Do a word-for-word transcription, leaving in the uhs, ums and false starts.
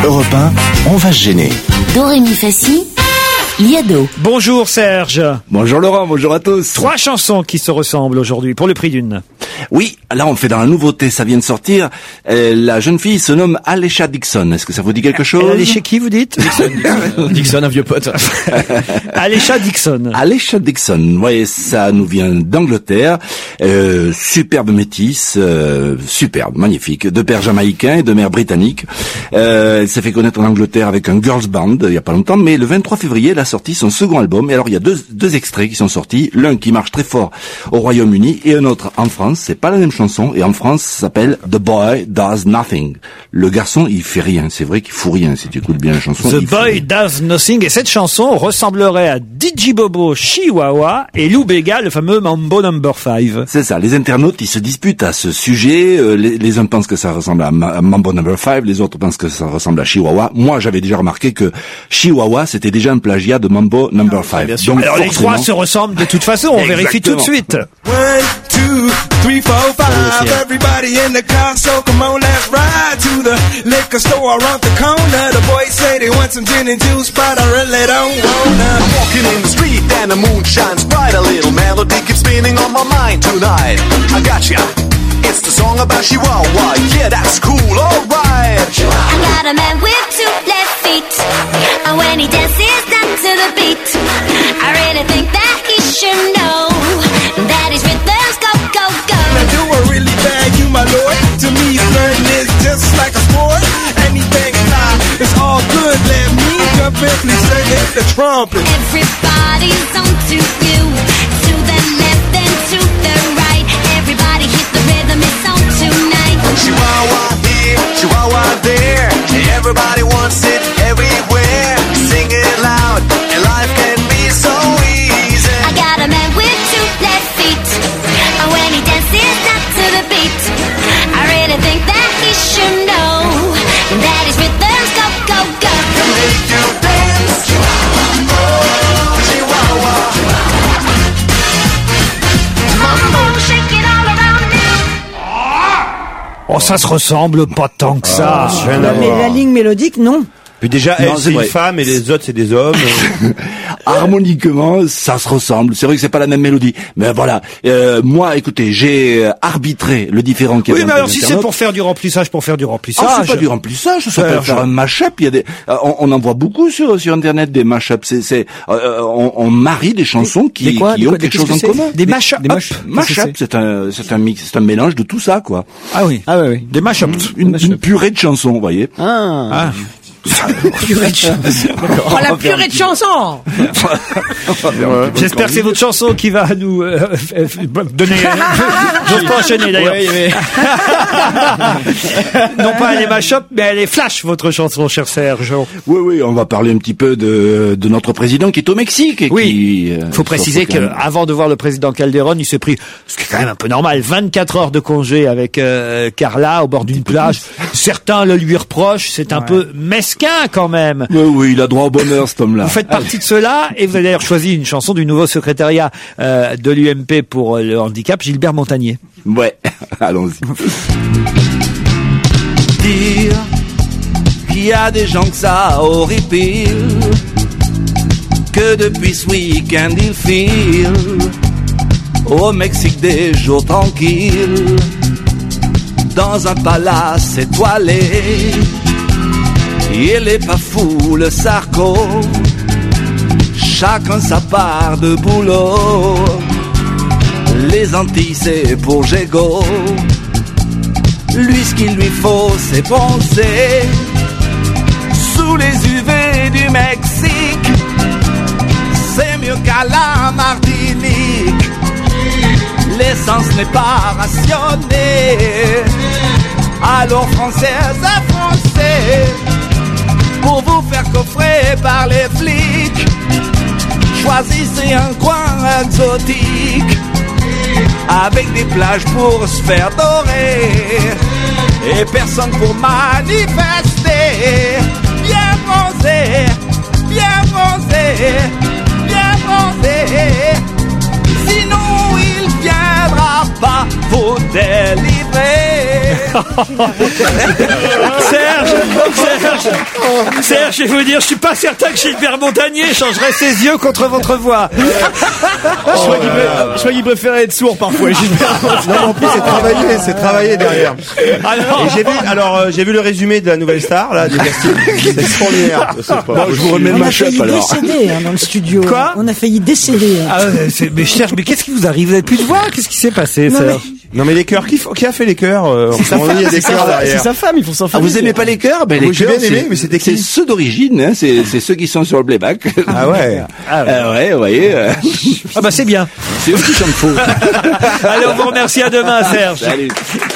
Europe un, on va se gêner. Do, ré, mi, fa, si, Liado. Bonjour Serge. Bonjour Laurent, bonjour à tous. Trois chansons qui se ressemblent aujourd'hui, pour le prix d'une. Oui, là on fait dans la nouveauté, ça vient de sortir. Euh, la jeune fille se nomme Alesha Dixon. Est-ce que ça vous dit quelque chose? Elle est chez qui, vous dites? Dixon, Dixon, Dixon, un vieux pote. Alesha Dixon. Alesha Dixon, ouais, ça nous vient d'Angleterre. Euh, superbe métisse, euh, superbe, magnifique, de père jamaïcain et de mère britannique. Euh, elle s'est fait connaître en Angleterre avec un girls band il y a pas longtemps, mais le vingt-trois février, elle a sorti son second album. Et alors il y a deux, deux extraits qui sont sortis, l'un qui marche très fort au Royaume-Uni et un autre en France. C'est pas la même chanson, et en France ça s'appelle The Boy Does Nothing. Le garçon il fait rien, c'est vrai qu'il fout rien si tu écoutes bien la chanson. The Boy Does Nothing, et cette chanson ressemblerait à Digibobo Chihuahua et Lou Bega, le fameux Mambo Number five. C'est ça, les internautes ils se disputent à ce sujet, euh, les, les uns pensent que ça ressemble à, Ma- à Mambo Number five, les autres pensent que ça ressemble à Chihuahua. Moi j'avais déjà remarqué que Chihuahua c'était déjà un plagiat de Mambo Number five. bien sûr. Donc, Alors les forcément... trois se ressemblent de toute façon, on vérifie tout de suite. One, two, three, four, five. Everybody in the car, so come on, let's ride to the liquor store around the corner. The boys say they want some gin and juice, but I really don't wanna. I'm walking in the street and the moon shines bright. A little melody keeps spinning on my mind tonight. I gotcha. It's the song about Chihuahua. Yeah, that's cool, alright. I got a man with two left feet, and when he dances down to the beat, I really think that he should know that his rhythms go, go, go. Now do I really bag you, my lord? To me, flirting is just like a sport. Anything fly, it's all good. Let me jump in, please say hit the trumpet. Everybody's on to you, to the left and to the right. Everybody hit the rhythm, it's on tonight. Chihuahua here, Chihuahua there. Everybody wants it everywhere. Sing it loud, and life can be so easy. I got a man with two left feet, and when he dances down to the beat, I really think that he should know that his rhythms go, go, go. Make you dance, oh Chihuahua. Mambo, shake it all around you. Oh, ça se ressemble pas tant que ça. Non, mais la ligne mélodique, non. Puis déjà, Non, elle c'est c'est une vrai. femme et les autres c'est des hommes. Harmoniquement, ça se ressemble. C'est vrai que c'est pas la même mélodie, mais voilà. Euh, moi, écoutez, j'ai arbitré le différent qu'il y Oui, avait mais entre alors les si c'est internautes. pour faire du remplissage, pour faire du Ah, remplissage. c'est pas du remplissage, ça s'appelle Serge. faire un mash-up. Il y a des, euh, on, on en voit beaucoup sur sur internet des mash-ups. C'est, c'est, euh, on, on marie des chansons qui, Des quoi, qui des ont quoi, quelque qu'est-ce chose que en c'est commun. Des mash-up. Des mash- Mash-up, c'est un, c'est un mix, c'est un mélange de tout ça, quoi. Ah oui. Ah ouais, ouais. Des mash-up. Une, une purée de chansons, vous voyez. Ah. Ah. Purée de chansons. Oh, la purée de chansons. J'espère que c'est votre chanson qui va nous euh, euh, donner. J'ose pas enchaîner d'ailleurs. Ouais, mais- Non pas elle est mash-up, mais elle est flash votre chanson, cher Serge. Oui, oui, on va parler un petit peu de, de notre président qui est au Mexique. Et Oui. qui, euh, Faut préciser quand même- qu'avant de voir le président Calderón, il s'est pris, ce qui est quand même un peu normal, vingt-quatre heures de congé avec euh, Carla au bord d'une plage. Certains le lui reprochent, c'est un peu mesquin quand même. Oui, oui, il a droit au bonheur, cet homme-là. Vous faites partie de ceux-là, et vous avez d'ailleurs choisi une chanson du nouveau secrétariat euh, de l'U M P pour le handicap, Gilbert Montagnier. Ouais, allons-y. Dire qu'il y a des gens que ça horripile, que depuis ce week-end ils filent au Mexique des jours tranquilles, dans un palace étoilé. Il est pas fou le Sarko, chacun sa part de boulot. Les Antilles c'est pour Gégo, lui ce qu'il lui faut c'est bronzer sous les U V du Mexique. C'est mieux qu'à la Martinique, l'essence n'est pas rationnée. Alors françaises et français, pour vous faire coffrer par les flics, choisissez un coin exotique, avec des plages pour se faire dorer, et personne pour manifester. Bien bronzé, bien bronzé, bien bronzé, sinon il viendra pas vous délivrer. Serge, Serge, Serge, je vais vous dire, je suis pas certain que Gilbert Montagnier changerait ses yeux contre votre voix. Je crois qu'il pré- je crois qu'il préférait être sourd parfois, Gilbert. Non, en plus, c'est travaillé, c'est travaillé derrière. Alors, Et j'ai vu, alors, euh, j'ai vu le résumé de la nouvelle star, là, du casting. C'est extraordinaire. C'est pas- Bon, je vous remets On ma a chape failli alors. décéder hein, dans le studio. Quoi On a failli décéder. hein. ah, ouais, c'est- mais Serge, mais qu'est-ce qui vous arrive? Vous avez plus de voix? Qu'est-ce qui s'est passé, Non, Serge? Non, mais les chœurs, qui, f- qui a fait les chœurs? Euh, en ce moment, il y a des C'est chœurs sa- c'est derrière. sa femme, ils font sans Ah, famille. vous aimez pas les chœurs? Ben, les Oui, j'ai chœurs, bien aimé, c'est- mais c'était qui? c'est ceux d'origine, hein, c'est, c'est ceux qui sont sur le playback. Ah ouais. Ah, ouais. Ah ouais, vous voyez, euh, Ah bah c'est bien. c'est eux qui chantent faux. Allez, on vous remercie, à demain, Serge. Salut.